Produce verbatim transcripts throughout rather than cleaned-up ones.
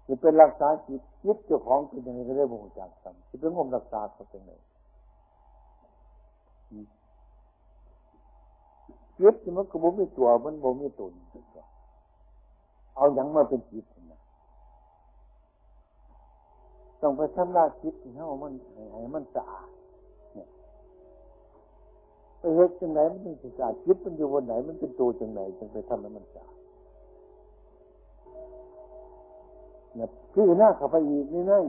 จะเป็นรักษาจิตจิตเจ้าของเป็นยังไงก็ได้บ่รู้จักซ้ำสิเป็นงมรักษาเขาเป็นไงจิตมันก็บ่มีตัวมันบ่มีตนเอาหยังมาเป็นจิตนะต้องไปทำลายจิตให้เฮามันให้มันสะอาดเนี่ยไปเฮ็ดจังไดมันถึงสิสะอาดจิตมันอยู่บนไหนมันเป็นตัวจังไดจึงไปทำให้มันสะอาดเนี่ยพี่หน้าเข้าไปอีกนี่นั่น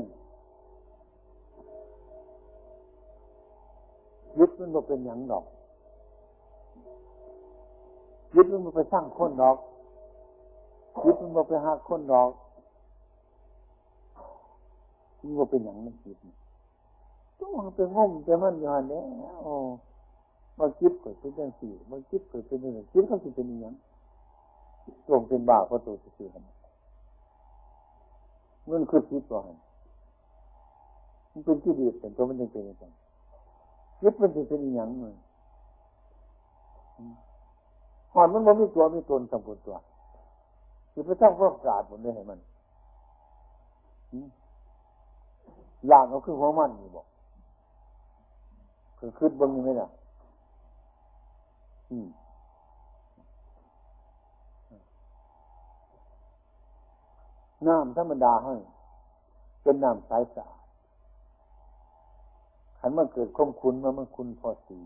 จิตมันบ่เป็นหยังดอกจิตมันบ่ไปสร้างคนดอกจิตมันบ่ไปหาคนดอกมันบ่เป็นหยังมันจิตต้องไปงมไปมันอยู่หั่นแหละโอ้บ่จิตก็เป็นจังซี่บ่จิตก็เป็นจังซี่จิตก็สิเป็นอีหยังตรงเป็นบ้าเพราะตัวซื่อๆมันคือจิตว่าหั่นมันเป็นกิเลสแต่ตัวมันยังเป็นจังซั่นจิตมันสิเป็นอีหยังมันหอนมันบ่มีตัวมีตนสัมพุทธตัวสิไปตั้งความสะอาดหมดเลยให้มันอย่างเอาคือหัวมันนี่บ่คือคิดเบิ่งนี่มั้ยล่ะอืมน้ำธรรมดาเฮาเป็นน้ำใสสะอาดคันมันเกิดความขุ่นมามันขุ่นพอสี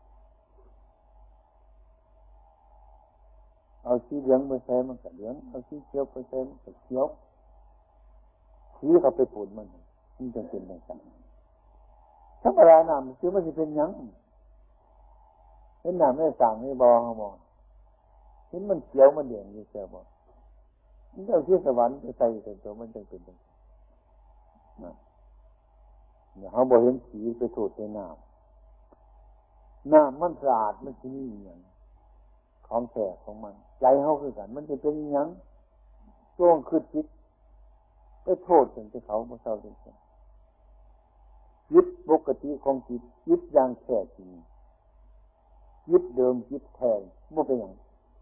เอาสีเหลืองไปใส่มันก็เหลืองเอาสีเขียวไปใส่มันก็เขียวสีเข้าไปปนมันมันจะเป็นจังซั่นธรรมดาน้ำคือมันสิเป็นหยังเห็นน้ำในสร้างในบ่อเฮาบ่เห็นมันเขียวมันแดงอยู่แซ่บ่มันเอาที่สวรรค์ไปใส่ใส่ตัวมันจังเป็นจังนั่นเนี่ยเฮาบ่เห็นสีไปโทษในน้ำน้ำมันสะอาดมันสิมีหยังของแท้ของมันใจเฮาคือกันมันจะเป็นหยังช่วงคือจิตไปโทษถึงที่เขาบ่เศร้าจริงๆยึดปกติของจิตยึดอย่างแท้จริงยึดเดิมยึดแท้บ่เป็นหยัง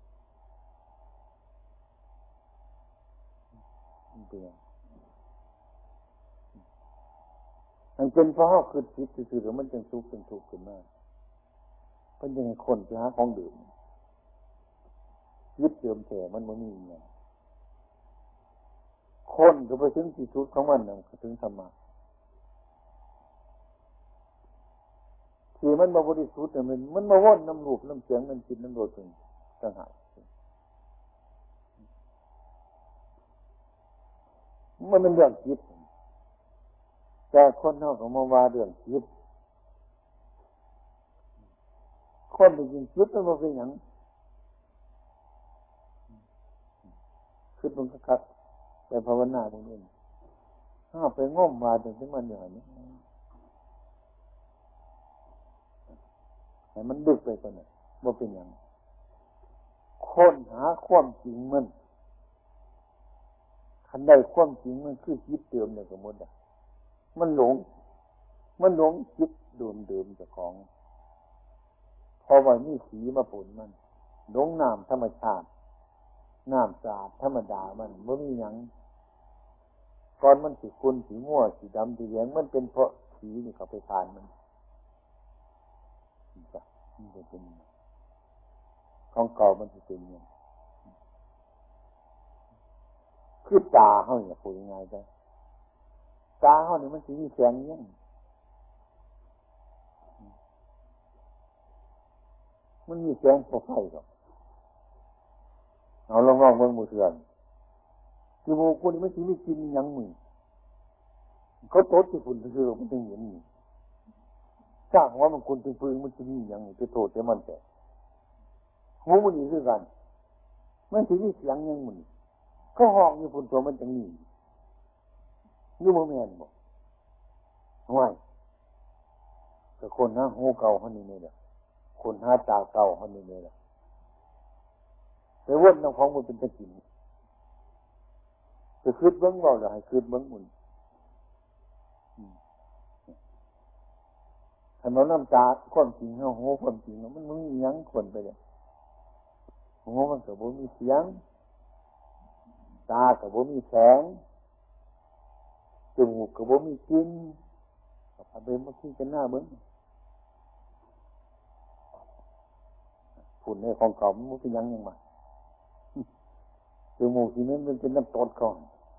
มันเป็นหยังมันเป็นเพราะเฮาคือจิตซื่อๆแล้วมันจึงสุขเป็นทุกข์ขึ้นมาเพิ่นจึงให้คนไปหาของดื่มยึดเดิมแท้มันบ่มีหยังคนก็ไปถึงที่สุดของมันน่ะก็ถึงธรรมะที่มันบ่บริสุทธิ์น่ะมันมันมาวนน้ำรูปน้ำเสียงน้ำกลิ่นน้ำรสถึงต่างหากมันเป็นเรื่องจิตแต่คนเฮาก็มาว่าเรื่องจิตคนที่จริงจิตมันบ่เป็นหยังคิดมันก็คักไปภาวนาตรงนี้ถ้าไปงมมาจนถึงมันอย่างนี้ให้มันดึกไปก่อนน่ะบ่เป็นหยังค้นหาความจริงมันคันได้ความจริงมันคือจิตเดิมเนี่ยก็หมดอ่ะมันหลงมันหลงจิตเดิมๆเจ้าของเพราะว่ามีสีมาปนมันหลงน้ำธรรมชาติน้ำสะอาดธรรมดามันบ่มีหยังก่อนมันสิขุ่นสีม่วงสีดำสีเหลืองมันเป็นเพราะสีนี่เขาไปทานมันจ้ะมันจะเป็นของเก่ามันจะเป็นอย่างคือตาเฮาเนี่ยพูดยังไงจ้ะตาเฮานี่มันสิมีแสงยังมันมีแสงไฟไฟหรอกเอาลองๆเบิ่งมื้อเทื่อคือหมู่คนนี่มันสิมีกินหยังมื้อเขาตดที่ฝุ่นซื่อๆมันจึงเห็นนี่สร้างว่ามันคนตึงปืนมันสิมีหยังไปโทษแต่มันแต่หูมันนี่คือกันมันสิมีเสียงหยังมื้อเขาห้องอยู่ฝุ่นตัวมันจังนี้อยู่บ่แม่นบ่ห่วยก็คนหาหูเก่าเฮานี่นี่แหละคนหาตาเก่าเฮานี่นี่แหละไปวนน้ำของมันเป็นตะกินจะคืดเบิ้งเบาหรือให้คืดเบิ้งมุนถ้ามันน้ำตาความจริงเฮาโหความจริงมันมึงยังคนไปเลยโหมันก็บ่มีเสียงตาก็บ่มีแสงจมูกก็บ่มีกินเอาไปมาขี้กันหน้าเบิ่งฝุ่นในของเก่ามันเป็นยังยังมาจมูกที่นั้นมันเป็นน้ำตดก่อน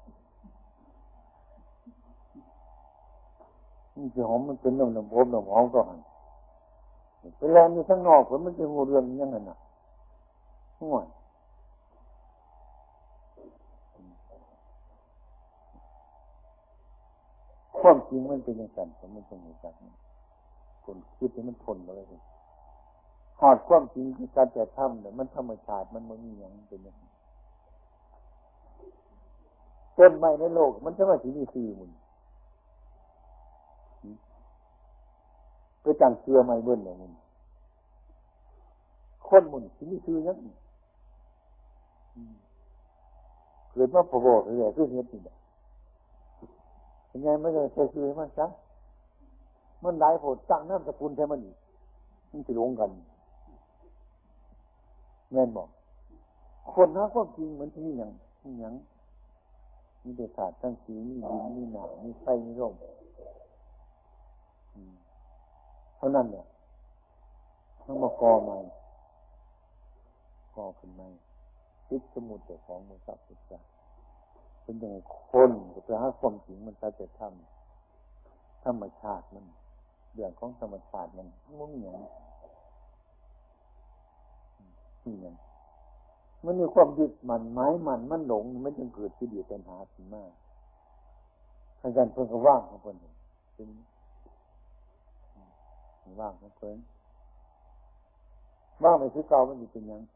นี่จะหอมมันเป็นน้ำน้ำอบน้ำหอมก่อนเวลามีข้างนอกผมมันจะหูเรื่องยังไงน่ะห่วยความจริงมันเป็นอย่างนั้นผมไม่ต้องรู้จักคนคิดให้มันทนอะไรเลยหอดความจริงคือการแต่ทำเนี่ยมันธรรมชาติมันไม่มีอย่างเป็นอย่างนี้ต้นไม้ในโลกมันจะมาที่นี่สี่หมื่นไปจังเชือไม้เบิ้ลเนี่ยมึงคนหมุนที่นี่คือยังเกิดมาพอบอกเลยคือเหตุนี่ยังไงไม่เลยใช้คือมันจังมันได้ผลตั้งน้ำสกุลใช่มันอีกมันจะลงกันแม่นบอกคนหาความจริงเหมือนที่นี่อย่างอย่างมีเดชาตั้งสีมีดินมีหนามมีไฟมีลมเท่านั้นเนี่ยต้องมากอใหม่กอขึ้นใหม่ติดสมุดแต่ของมือสับติดใจเป็นอย่างคนก็จะหาความจริงมันจะจะทำธรรมชาติมันเรื่องของธรรมชาติมันมันมีอย่างนี่อย่างมันมีความยึดมันหมายมันมันหลงมันจึงเกิดที่เดียวปัญหาขึ้นมาอาจารย์เพิ่งก็ว่างของเพิ่นเป็นว่างของเพิ่นว่างในที่เก่ามันอยู่เป็นยัง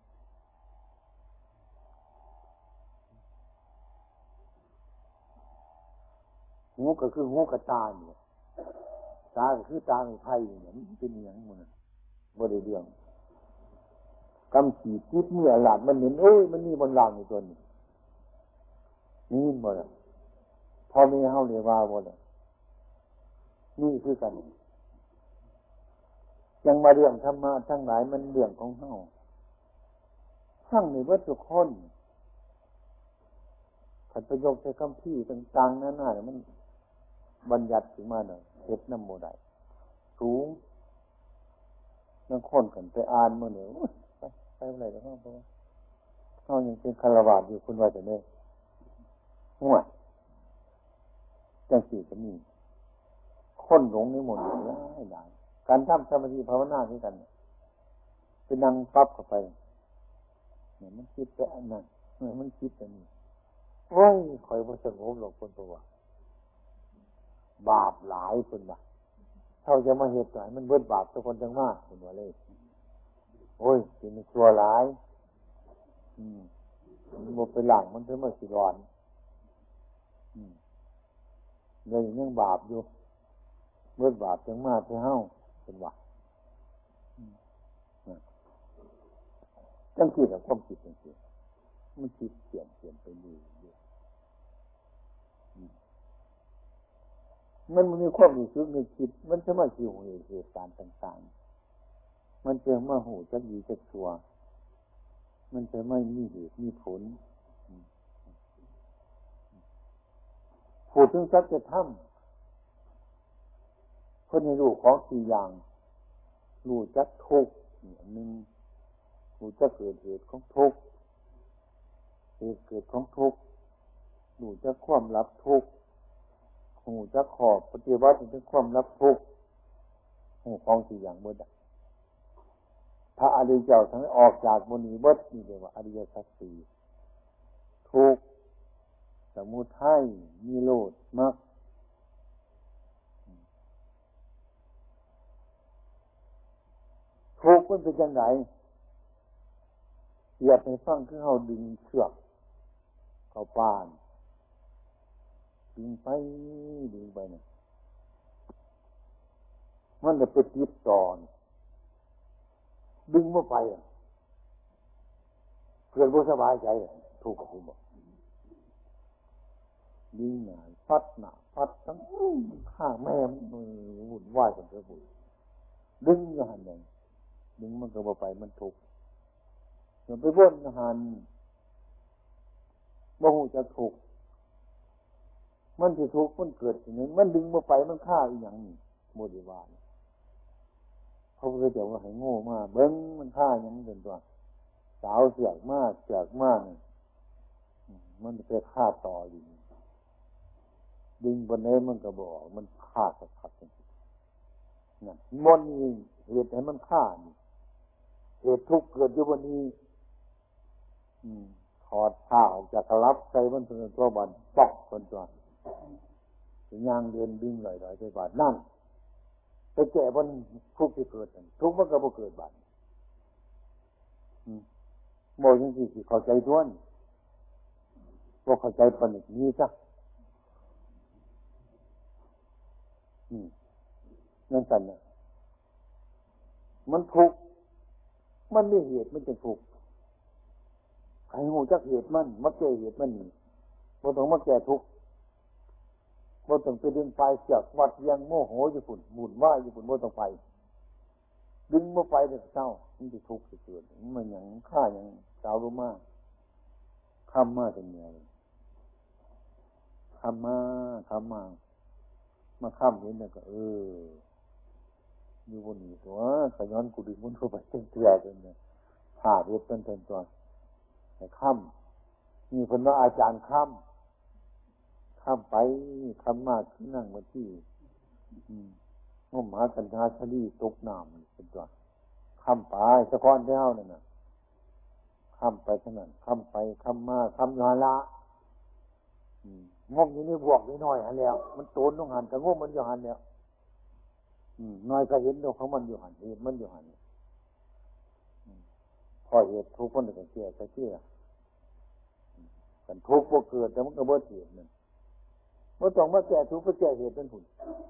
หูก็คือหูกระตาเนี่ยตาก็คือตาในไพ่เนี่ยมันเป็นยังมันบ่ได้เรื่องกำขีดคิดเมื่อหลาดมันเห็นเอ้ยมันนี่บนหลังอยู่ตัวนี้นี่บ่ล่ะพอมีเฮาเรียกว่าบ่ล่ะนี่คือกันยังมาเรื่องธรรมะทั้งหลายมันเรื่องของเฮาทั้งในวัตถุคนขันประโยคใช้คำพี่ต่างๆนั่นน่ะมันบัญญัติขึ้นมาหน่อยเฮ็ดน้ำโมได้สูงนั่งค้นกันไปอ่านมื้อนี้ไปไปอะไรแล้วเฮาบ่เฮายังเป็นคฤหัสถ์อยู่คุณว่าจะได้ห่วยจังซี่ก็มีคนหลงในหมดหลายหลายการทำสมาธิภาวนาด้วยกันไปนั่งปั๊บเข้าไปเนี่ยมันคิดแต่อันนั้นเนี่ยมันคิดแต่นี่โอ้ยคอยบ่สงบหรอกคนตัวบาปหลายคนว่าเท่าจะมาเหตุหลายมันเบิดบาปทุกคนจังมากคนว่าเลยโอ้ยเป็นชั่วหลายอืมมันบ่ไปหลังมันถึงมาสิร้อนอืมเลยยังบาปอยู่เบิดบาปจังมากที่เฮาเป็นว่าจังคิดกับความคิดจังซี่มันคิดเปลี่ยนเปลี่ยนไปเรื่อยๆมันมีความรู้สึกนึกคิดมันจะมาคิดเหตุการณ์ต่างๆมันจะมาหูจักดีจักชั่วมันจะไม่มีเหตุมีผลพูดถึงสัจธรรมคนในรู้ของสี่อย่างรู้จักทุกข์อันนึงรู้จักเกิดเหตุของทุกข์เหตุเกิดของทุกข์รู้จักความรับทุกข์รู้จักขอบปฏิบัติถึงความรับทุกข์รู้ของสี่อย่างเบิดพระอริยเจ้าทั้งออกจากมณีเบิดนี่เรียกว่าอริยสัจสี่ทุกข์สมุทัยนิโรธมรรคทุกข์มันเป็นยังไงเหยียบให้ฟังคือเขาดึงเชือกเขาปานดึงไปดึงไปเนี่ยมันจะไปติดต่อดึงมาไปเพื่อนผู้สบายใจถูกกับผมบอกดึงหนาพัดหนาพัดทั้งข้างแม่มันวุ่นวายกันเถอะบุญดึงอย่าหันเลยดึงมันก็มาไปมันถูกอย่าไปว่นหันบ่หูจะถูกมันสิทุกข์มันเกิดอย่างนี้มันดึงมาไปมันฆ่าอีหยังนี่โมดิวานเขาก็จะว่าให้โง่มากเบิ้งมันฆ่าอย่างนี้เป็นตัวสาวเสือกมากเสือกมากมันไปฆ่าต่ออยู่ดึงบนนี้มันก็บอกมันฆ่าสักพักนั่นมันนี่เหตุให้มันฆ่านี่เหตุทุกข์เกิดอยู่บนนี้ถอดผ้าออกจากกระลับใส่มันเป็นตัวบันปอกคนตัวย่างเดินดึงลอยๆไปบาดนั่นไปแก่บนทุกข์ที่เกิดทุกข์มันก็บ่เกิดบาดโมยจริงๆเข้าใจท้วนว่าเข้าใจปนินี้ซะนั่นกันเนี่ยมันทุกข์มันไม่เหตุมันจะทุกข์ใครหูจักเหตุมันมาแก้เหตุมันนี่บ่ต้องมาแก้ทุกข์บ่ต้องไปดึงไฟเสียบวัดยังโมโหอยู่ฝุ่นหมุนว่าอยู่ฝุ่นบ่ต้องไปดึงมาไปเดี๋ยวเศร้ามันจะทุกข์เกิดมันอย่างฆ่าอย่างสาวรู้มากคำมาเป็นไงคำมาคำมามาคำเห็นแล้วก็เอออยู่บนนี้ตัวขย้อนกูดึงมันเข้าไปเต็มเตี้ยเลยเนี่ยหาเรียบเป็นเป็นตัวแต่คำมีคนว่าอาจารย์คำคำไปคำมาขึ้นนั่งมาที่งมหาสัญญาชลีตกน้ำเป็นตัวคำไปสะก้อนเท้านั่นน่ะคำไปเท่านั้นคำไปคำมาคำยาละงมอยู่นี่บวกนิดหน่อยหันแล้วมันโตนต้องหันแต่งมมันอยู่หันแล้วน้อยก็เห็นดอกของมันอยู่หันเห็นมันอยู่หันพอเหตุทุกข์มันก็เชื่อก็เชื่อกันทุกข์บ่เกิดแต่มันก็บ่เกิดนั่นบ่ต้องมาแก้ทุกข์ก็แก้เหตุเป็นผล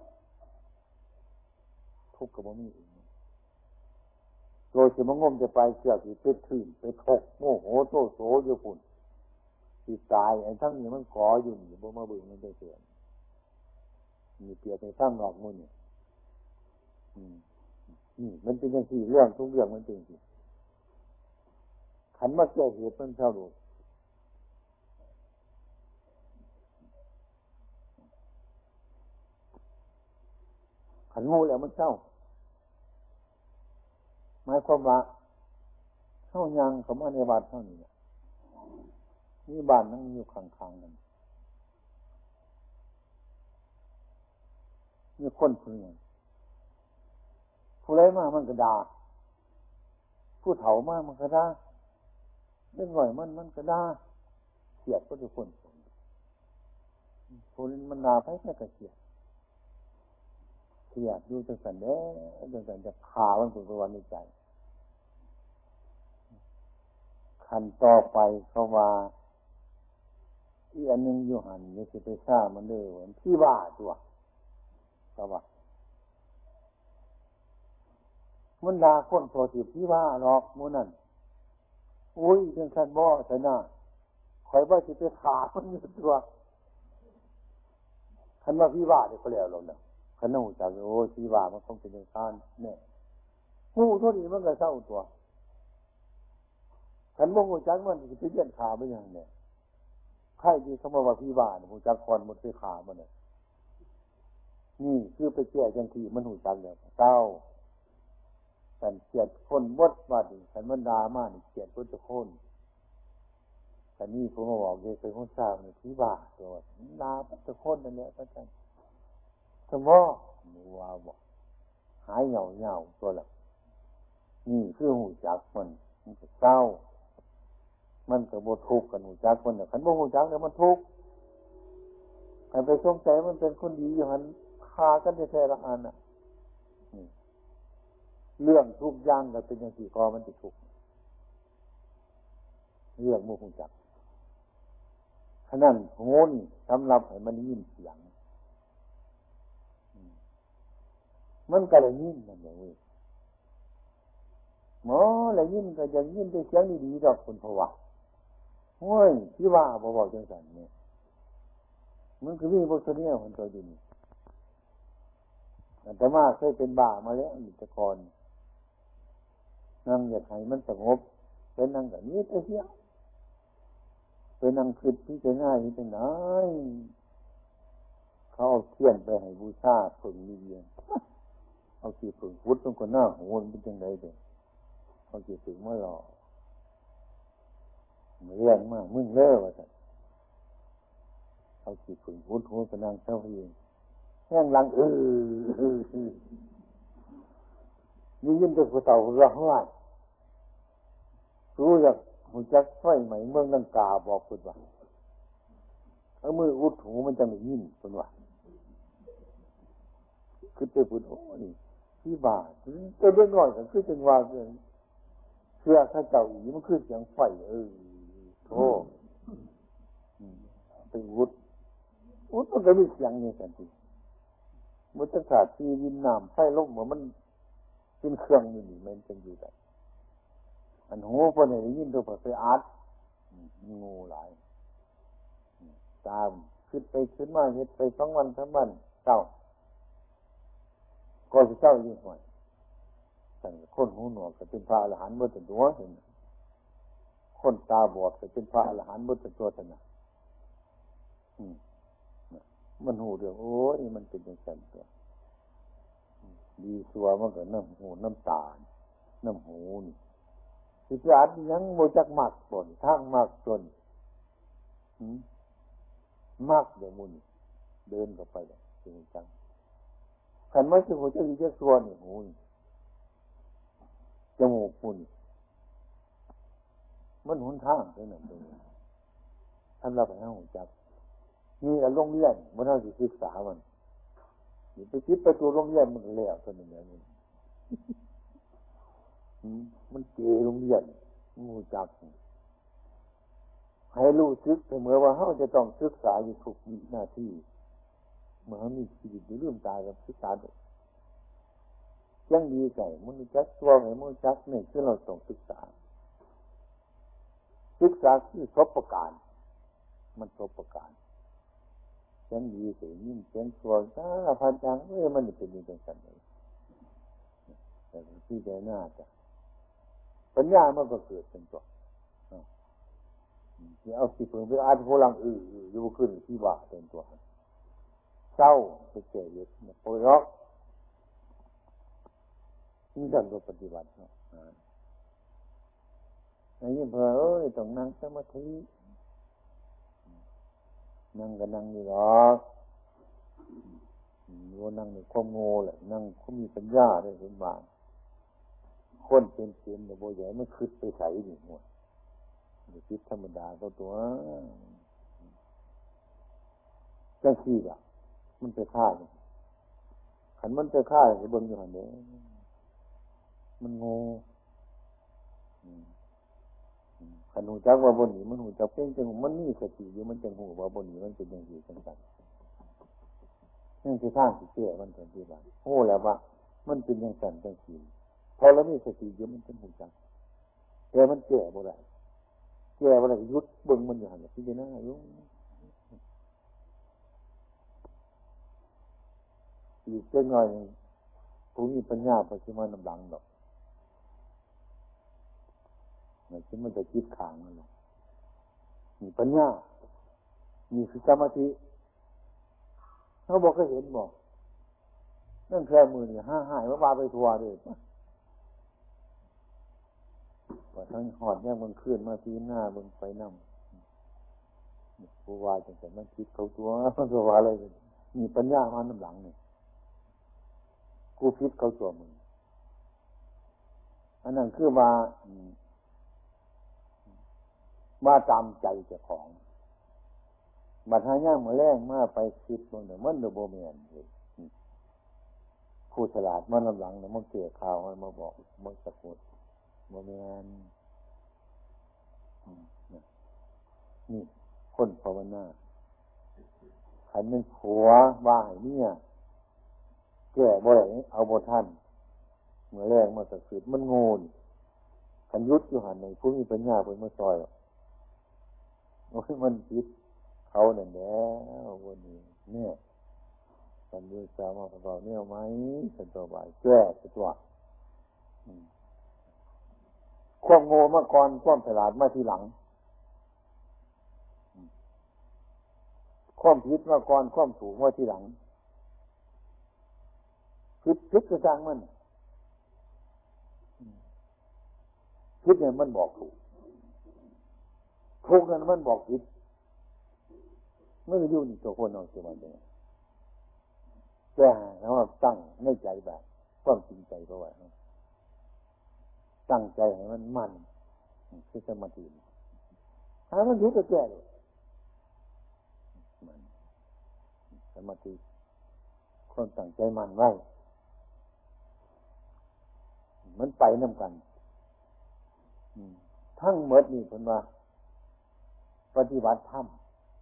ทุกข์ก็บ่มีอีกโดยสิมางมจะไปเชื่อสิไปทื่นไปทกโมโหโตโสอยู่พุ่นสิตายไอ้ทั้งนี้มันก่ออยู่นี่บ่มาเบิ่งมันได้เกิดมีเปรียบในทั้งนอกมื้อนี่อืมนี่มันเป็นจังซี่เรื่องทุกเรื่องมันเป็นจังซี่ขันมาแก้เหตุมันเท่ารู้ขันงูแล้วมันเศร้าหมายความว่าเข้ายังเขามาในบ้านเท่านี้นี่บ้านนั่งอยู่ข้างๆกันมีคนคนหนึ่งผู้ไรมามันก็ด่าผู้เฒ่ามามันก็ด่าเรื่องหน่อยมันมันก็ด่าเสียดก็ทุกคนผู้นั้นมันด่าไปแค่กระเสียดเสียดดูจังสันเด้อจังสันจะขามันเป็นตัวในใจขันต่อไปเขาว่าอีอันนึงอยู่หันนี่จะไปฆ่ามันเลยเหมือนที่ว่าตัวก็ว่ามันด่าคนโสติที่ว่าหรอกมูนั่นอุ้ยจังสันบ่ใช่น่ะคอยว่าจะไปฆ่ามันอยู่ตัวขันว่าพี่ว่าเนี่ยก็แล้วลงแล้วขันนั่งหูจักโอ้พี่ว่ามันคงเป็นอย่างนั้นเนี่ยหูเท่านี้มันก็เศร้าตัวขันบ่หูจักมันจะไปเยี่ยนขาไปอย่างเนี่ยใครที่เขามาว่าพี่ว่าเนี่ยหูจักคอนหมดไปขามันเนี่ยนี่คือไปแก้จังทีมันหูจักแล้วเศร้าฉันเกลียดคนมดว่าดิฉันมันดามานี่เกลียดพุทธคนแต่นี่ผมมาบอกเลยเป็นคนทราบเนี่ยพี่ว่าตัวดาพุทธคนนั่นแหละพระอาจารย์สมมติว่าบอกหายเหงาเหงาตัวละนี่คือหูจักมันมันก็เศร้ามันก็บ่ทุกข์กันหูจักมันเนี่ยขันบ่หูจักเนี่ยมันทุกข์ใครไปสงสัยมันเป็นคนดีอยู่หันคากันแท้ๆละอันน่ะเรื่องทุกอย่างก็เป็นอย่างสี่กอมันจะทุกข์เรื่องบ่หูจักฉะนั้นโง่นี่สำหรับให้มันยินเสียงมันก็เลยยินนั่นแหละเว้ยหมอเลยยินก็ยังยินด้วยเสียงดีๆดอกคุณพวะโอ้ยที่ว่าบ่บอกจังซั่นเนี่ยมันคือมีบทเรียนของตัวดินแต่ว่าเคยเป็นบ้ามาแล้วอิทธิกรนั่งอยากให้มันสงบเป็นนั่งแบบนี้ไปเที่ยวเป็นนั่งคิดที่จะง่ายที่จะไหนเขาเอาเทียนไปให้บูชาผึ่งมีเยียนเอาขี้ผึ่งพุทธต้องคนหน้าโหนเป็นจังไดเด้เอาขี้ผึ่งมาหล่อเรื่องมากมึงเล่อว่าซั่นเอาขี้ผึ่งพุทธโหนไปนั่งเจ้าเองแห้งหลังเออนี่ยินแต่ผู้เฒ่าร้องไห้รู้จักรู้จักไฟไหมเมืองลังกาบอกเพิ่นว่าเอามืออุดหูมันจังได้ยินเพิ่นว่าคือไปพูดโอ้นี่ที่บ้านแต่เรื่องน้อยก็คือจังว่าเรื่องเสื้อข้าเจ้าอีมันคือเสียงไฟเออโธ่อืมไปอุดอุดมันก็มีเสียงนี่ซั่นติมันจังขาดที่ดินน้ำไฟลมว่ามันเป็นเครื่องนี่นี่มันจังอยู่ได้อันหูเพิ่นได้ยินตัวไปอัดงูหลายตามขึ้นไปขึ้นมาเฮ็ดไปสองวันสามวันเจ้าก็สิเจ้าอยู่ห่วยสั่งคนหูหนวกก็เป็นพระอรหันต์บ่ถึงตัวเห็นคนตาบอดก็เป็นพระอรหันต์บ่ถึงตัวซั่นน่ะอืมมันหูเรื่องโอ้ยมันเป็นจังซั่นตัวดีสัวมันก็น้ำหูน้ำตาน้ำหูนี่สิไปอัดยังบ่จักมักตนทางมักตนหืมมักเดี๋ยวมุนเดินเข้าไปแล้วจริงจังคันว่าสิหัวจะสิจักสัวนี่หูนี่จมูกปุ่นมันหนทางไปนั่นเองท่านเราไปหาหูจักนี่โรงเรียนมันเฮาสิศึกษามันนี่ไปคิดไปตัวโรงเรียนมันก็แล้วซั่นนี่มันมันเกโรงเรียนงูจักให้รู้สึกเสมอว่าเฮาจะต้องศึกษาอยู่ทุกวินาทีเมื่อมีชีวิตอยู่ลืมตากับศึกษายังดีใจมันจักตัวให้มันจักนี่คือเราต้องศึกษาศึกษาคือสบประการมันสบประการฉันดีสิยิ่งเสียงตัวสารพัดอย่างเอ้ยมันเป็นอย่างนั้นเลยแต่ที่ใจหน้าจ้ะปัญญามันก็เกิดเป็นตัวที่เอาสิเพิ่งไปอาจพลังอื่นอยู่ขึ้นที่ว่าเป็นตัวเศร้าไปเจ็บยึดปวดร้อนนี่ดังตัวปฏิบัติเนาะอันนี้เพอเอ้ยต้องนั่งสมาธินั่งก็นั่งนี่หรอกว่านั่งในความโง่แหละนั่งเขามีปัญญาได้เป็นบางคนเป็นเสียนแต่โบใหญ่ไม่คืดไปใส่ดิหมดคิดธรรมดาตัวตัวจังซี่ล่ะมันไปฆ่าเนี่ยขันมันไปฆ่าไอ้เบิ่งอยู่หั่นเด้มันโง่ขันหูจักว่าบ่หนีมันหูจักเพียงจังมันมีสติอยู่มันจังหูว่าบ่หนีมันเป็นจังซี่จังซั่นนั่นคือทางที่แก้มันจังซี่ล่ะโอ้แล้วว่ามันเป็นจังซั่นจังซี่พอแล้วมีสติอยู่มันจังหูจักแต่มันแก้บ่ได้แก้บ่ได้หยุดเบิ่งมันอยู่หั่นน่ะพิจารณาอยู่อีกจักหน่อยผู้มีปัญญาไปสิมานำหลังดอกมันสิมันจะคิดข้างมันมีปัญญามีคือสมาธิเขาบอกก็เห็นบอกนั่นแค่มือนี่ห้าหายว่าบาไปทัวร์ด้วยว่าทั้งหอดเนี่ยมันขึ้นมาที่หน้ามันไปนั่งผู้ว่าจังแต่มันคิดเขาตัวมันก็ว่าอะไรมีปัญญามาน้ำหลังนี่กูคิดเขาตัวมึงอันนั้นคือมามาตามใจเจ้าของบัดหายาเมื่อแรงมาไปคิดมันเดี๋ยวมันเดี๋ยวโบเมียนผู้ฉลาดมันลำหลังเนี่ยมันเกี่ยข่าวมันมาบอกมันสะกดโบเมียนนี่คนภาวนาขันเป็นผัวว่าให้เนี่ยแก่บ่ได้เอาบ่ท่านเมื่อแรงมาสะกดมันโง่ขันยุดอยู่หันในผู้มีปัญญาเป็นมาซอยโอ้ยมันคิดเขาเนี่ยแล้ววันนี้เนี่ยสันนิษฐานมาบอกเนี่ยไหมสันตัวบ่ายแก้ตัวความโง่มาก่อนความฉลาดมาทีหลังความผิดมาก่อนความถูกมาทีหลังผิดผิดกระจังมันผิดเนี่ยมันบอกถูกถูกนั้นมันบอกผิดเมื่ออยู่นี่ตัวคนเอาเสียมาเนี่ยแก้แล้วตั้งในใจแบบความจริงใจเพราะว่าตั้งใจให้มันมั่นคือสมาธิถ้ามันผิดก็แก้เลยสมาธิคนตั้งใจมั่นไว้มันไปน้ำกันทั้งหมดนี่เพิ่นว่าปฏิบัติธรรม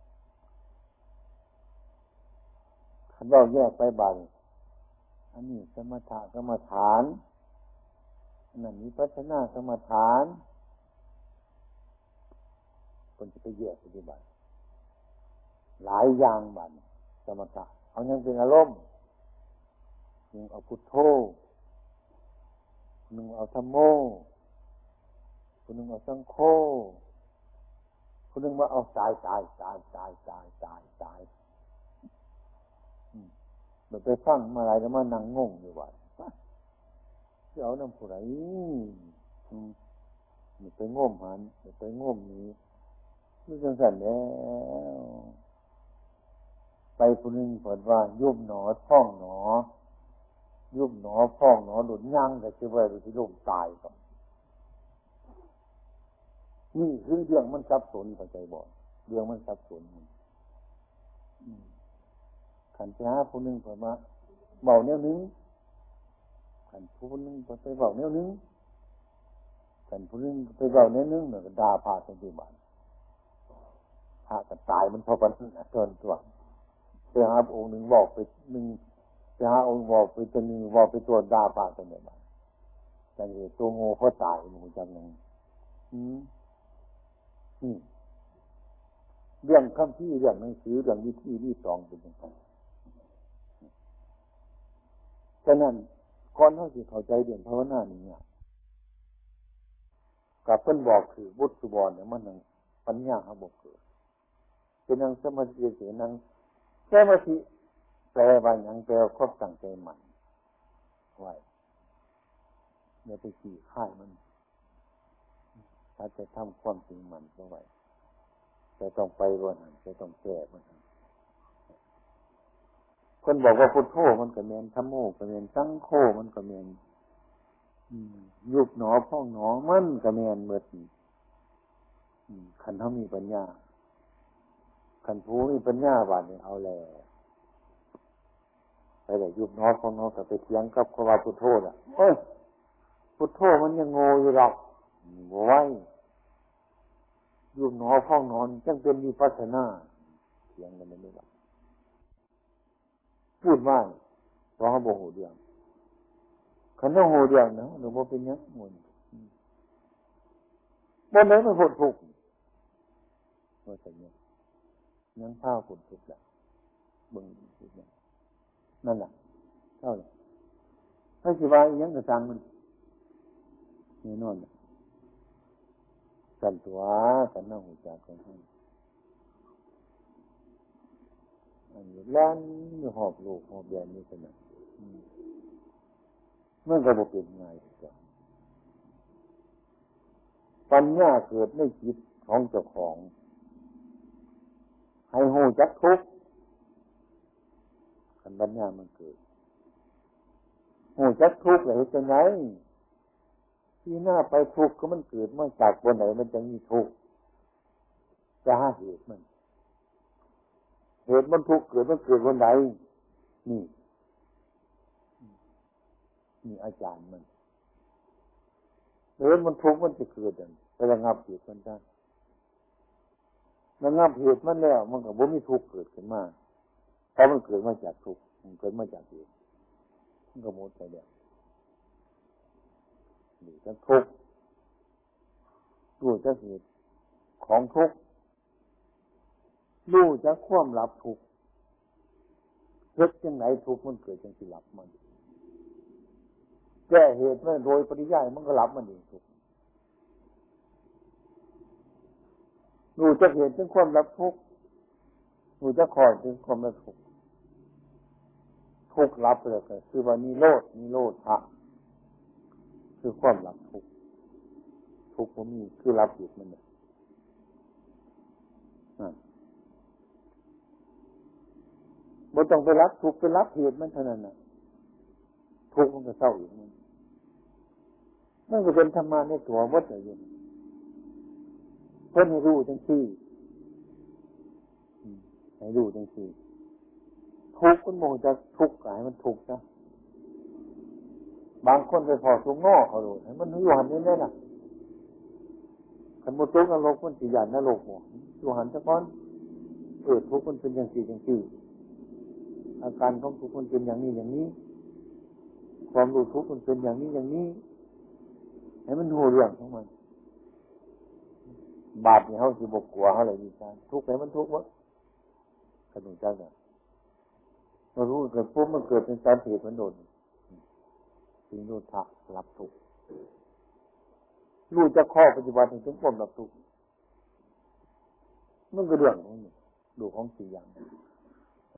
คันเราแยกไปบางอันนี้สมถะกรรมฐานอันนั้นวิปัสสนากรรมฐานคนจะไปแยกปฏิบัติหลายอย่างบัดสมถะเอายังเป็นอารมณ์นึงเอาพุทโธนึงเอาธัมโมคนนึงเอาสังโฆคนนึงว่าเอาตายตายตายตายตายตายตายเราไปฟังมาอะไรแล้วมานั่งงงอยู่ว่าจะเอาน้ำผู้ไหนมันไปง่มหันมันไปง่มนี้นี่จังสันแล้วไปคนนึงเปิดว่ายุบหนอท่องหนอยุบหนอพองหนอหลุดย่างแต่เชื่อว่าดูที่โลกตายก่อนนี่คือเรื่องมันซับซ้อนเข้าใจบ่เรื่องมันซับซ้อนขันช้าผู้นึงเปิดมาเบาแนวนึงขันผู้นึงไปเบาแนวนึงขันผู้นึงไปเบาแนวนึงเนี่ยก็ด่าพาเป็นที่บ้านพากันตายมันพอกันเกินตัวไปหาองค์หนึ่งบอกไปหนึ่งไปหาองค์บอกไปตัวหนึ่งบอกไปตัวด่าพาเป็นที่บ้านแต่เหตุตัวโง่เพราะตายมันจำยังอืมนี่เรื่องคำที่เรื่องหนังสือเรื่องวิธีวิตองเป็นยังไงฉะนั้นก่อนที่จะเข้าใจเรื่องภาวนาเนี่ยกับเพิ่นบอกคือบุตรสุบรเนี่ยมันนั่งปัญญาเขาบอกเกิดเป็นนั่งสมาธิเสียนั่งสมาธิแปลว่าอย่างแปลว่าครอบตั้งใจใหม่ไว้เนี่ยไปขี่ค่ายมันถ้าจะทำความจริงมันก็ไว้จะต้องไปวันนั้นจะต้องแก้มันคนบอกว่าพุทโธมันก็เมียนธัมโมก็เมียนสังโฆมันก็เมียนยุบหนอพองหนอมันก็เมียนเมื่อขันเขามีปัญญาขันผู้มีปัญญาบาดเนี่ยเอาแล้วไปแต่ยุบหนอพองหนอกับไปเถียงกับคำว่าพุทโธอ่ะเอ้ยพุทโธมันยังโง่อยู่หรอกโว้ยยุบหนอพองหนอจังเป็นวิปัสสนาเถียงกันไม่ได้พูดมากเพราะเขาบอกหูเดียวขันต้องหูเดียวนะหรือว่าเป็นยังไงบนไหนมันพ้นทุกข์ว่าแต่เนี่ยยังข้าวพ้นทุกข์แหละบึงนั่นแหละเท่าไหร่ให้สิว่ายังกระซังมันนี่นอนกันตัวกันนั่งหูจากกันให้อันนี้แล่นอยู่หอบลูกหอบแย่นี่ขนาดเมื่อก็บอกเป็นไงจ้ะปัญญาเกิดในจิตของเจ้าของให้หูจักทุกข์ขันปัญญามันเกิดหูจักทุกข์เลยจะไงที่หน้าไปทุกข์ก็มันเกิดเมื่อจากบนไหนมันจะมีทุกข์จะหาเหตุมันเหตุมันทุกข์เกิดมันเกิดบนไหนนี่นี่อาจารย์มันเหตุมันทุกข์มันจะเกิดอย่างไประงับเหตุมันได้ระงับเหตุมันแล้วมันก็บ่มีทุกข์เกิดขึ้นมาเพราะมันเกิดมาจากทุกข์มันเกิดมาจากเหตุมันก็หมดไปแล้วนี่จะทุกข์รู้จักเหตุของทุกข์รู้จักความลับทุกข์เฮ็ดจังไหนทุกข์มันเกิดจังสิลับมันแก้เหตุมันโดยปริยายมันก็ลับมันเองทุกข์รู้จักเหตุถึงความลับทุกข์รู้จักข้อถึงความละทุกข์ทุกข์รับเลยก็คือว่านิโรธนิโรธะคือความรับทุกข์ทุกข์บ่มีคือรับผิดมันเนี่ยบ่ต้องไปรับทุกข์ไปรับเหตุมันเท่านั้นน่ะทุกข์มันก็เศร้าอีกมันมันก็เป็นธรรมะในตัววัดเลยอยู่เพิ่นให้รู้จังซี่ให้รู้จังซี่ทุกข์มันบ่จะทุกข์กายมันทุกข์ซะบางคนไปพอทุกข์ง้อเขาโลดให้มันอยู่หันนี่แน่น่ะคันบ่ตกนรกมันสิย่านนรกบ่อยู่หันซะก่อนเออทุกข์มันเป็นจังซี่จังซี่อาการของทุกข์มันเป็นอย่างนี้อย่างนี้ความรู้ทุกข์มันเป็นอย่างนี้อย่างนี้ให้มันรู้เรื่องของมันบาปนี่เฮาสิบ่กลัวเฮาเลยดีจังทุกข์ให้มันทุกข์บ่กระดูกจักน่ะเรารู้เกิดปุ๊บมันเกิดเป็นสาเหตุมันโดนสิ่งรู้ทักรับทุกข์รู้จักข้อปฏิบัติถึงความรับทุกข์มันก็เรื่องของนี่ดูของสี่อย่าง